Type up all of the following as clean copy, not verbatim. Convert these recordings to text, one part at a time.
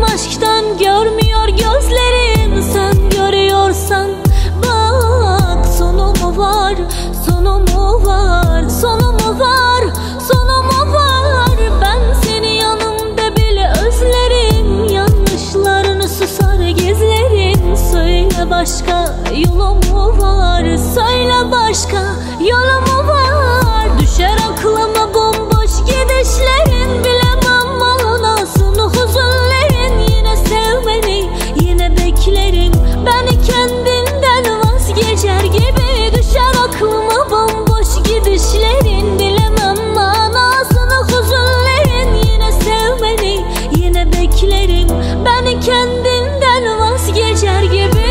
benim aşktan görmüyor gözlerin. Sen görüyorsan bak, sonu mu var, sonu mu var, sonu mu var, sonu mu var? Ben seni yanımda bile özlerim. Yanlışlarını susar gizlerin. Söyle başka yolu mu var, söyle başka yolu mu var? Düşer aklıma bomboş gidişlerin. Bilemem manasını hüzünlerin. Yine sevmeni, yine beklerim. Beni kendinden vazgeçer gibi. Düşer aklıma bomboş gidişlerin. Bilemem manasını hüzünlerin. Yine sevmeni, yine beklerim. Beni kendinden vazgeçer gibi.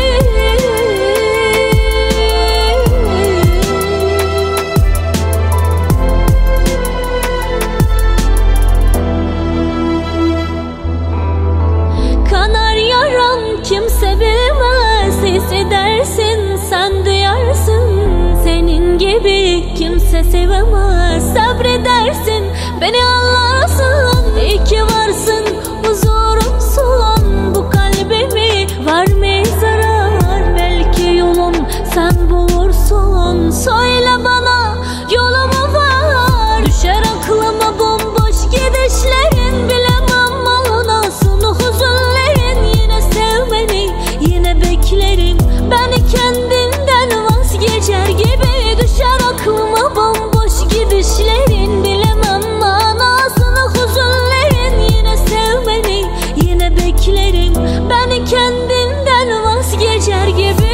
Kanar yaram kimse bilmez, hissedersin sen duyarsın. Senin gibi kimse sevemez, sabredersin beni anlarsın. İyi ki varsın, huzurumsun. Bu kalbimi vermeye zarar. Belki yolum sen bulursun. Söyle bana yolu mu var? Düşer aklıma bomboş gidişlerin. Bilemem manasını hüzünlerin. Yine sevmeni, yine beklerim. Beni kendinden vazgeçer gibi. Düşer aklıma bomboş gidişlerin. Bilemem manasını hüzünlerin. Yine sevmeni, yine beklerim. Beni kendinden vazgeçer gibi.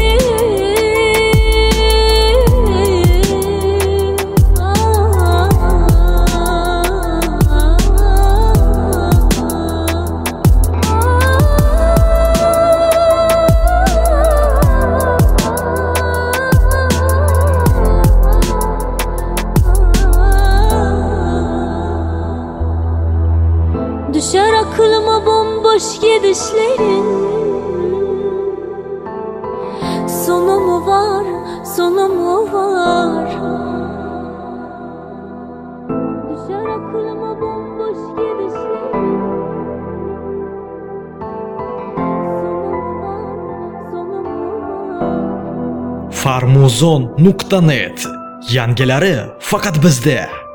Düşer aklıma bomboş gidişlerin. Sonu mu var, sonu mu var? Düşer aklıma bomboş gidişlerin. Sonu mu var? Farmuzon.net. Yangilari faqat bizda.